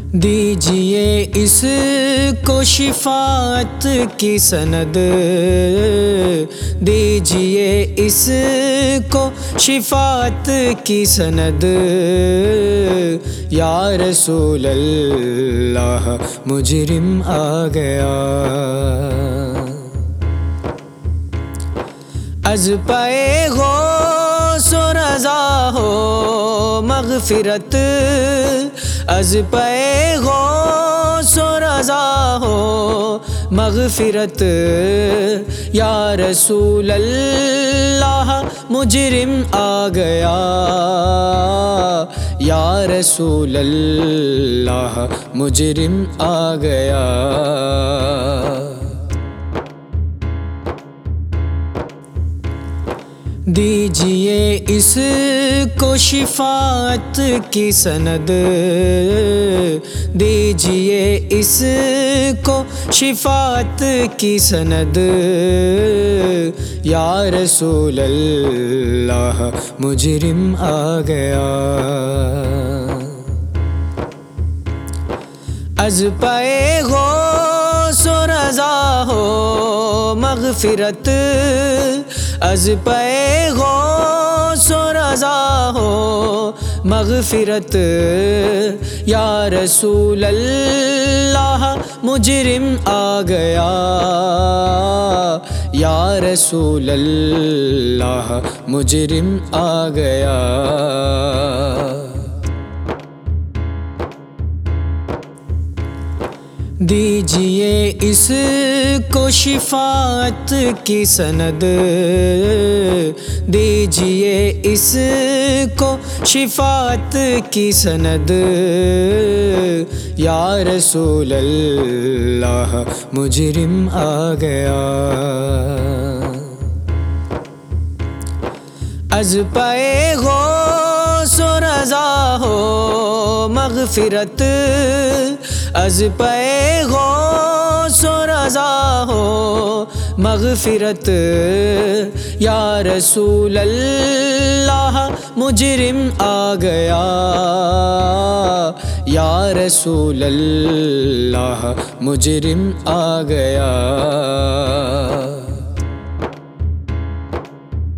دیجئے اس کو شفاعت کی سند، دیجئے اس کو شفاعت کی سند، یا رسول اللہ مجرم آ گیا۔ از پائے غوث و رضا ہو مغفرت، از پائے غوث و رضا ہو مغفرت، یا رسول اللہ مجرم آ گیا، یا رسول اللہ مجرم آ گیا۔ دیجئے اس کو شفاعت کی سند، دیجئے اس کو شفاعت کی سند، یا رسول اللہ مجرم آ گیا۔ از پائے غوث و رضا ہو مغفرت، از پائے غوث و رضا ہو مغفرت، یا رسول اللہ مجرم آ گیا، یا رسول اللہ مجرم آ گیا۔ دیجئے اس کو شفاعت کی سند، دیجئے اس کو شفاعت کی سند، یا رسول اللہ مجرم آ گیا۔ از پائے غوث و رضا ہو مغفرت، از پائے غوث و رضا ہو مغفرت، یا رسول اللہ مجرم آ گیا، یا رسول اللہ مجرم آ گیا۔